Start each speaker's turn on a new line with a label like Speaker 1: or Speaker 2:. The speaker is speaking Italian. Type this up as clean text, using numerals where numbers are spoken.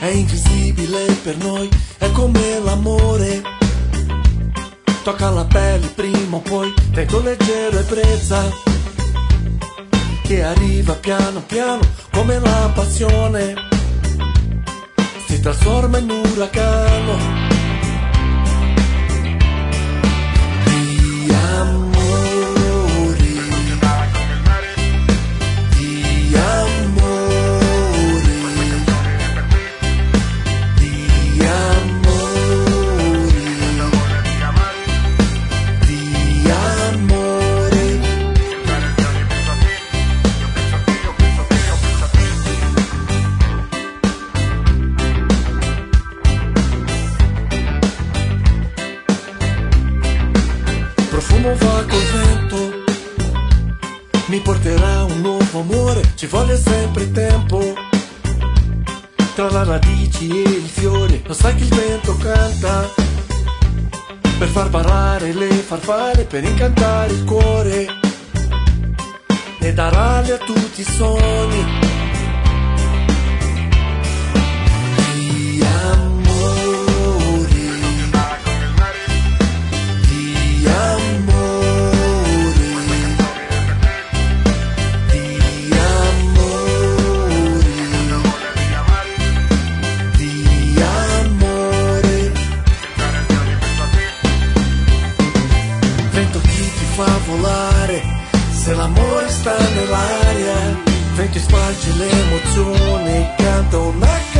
Speaker 1: è invisibile per noi, è come l'amore. Tocca la pelle prima o poi, vento leggero e brezza, che arriva piano piano come la passione, si trasforma in uragano. Profumo va col vento, mi porterà un nuovo amore, ci vuole sempre tempo. Tra le radici e i fiori, lo sai che il vento canta, per far parlare le farfalle, per incantare il cuore, e dar ali a tutti i sogni. Fa volare, se l'amore sta nell'aria, vento sparge le emozioni, canta una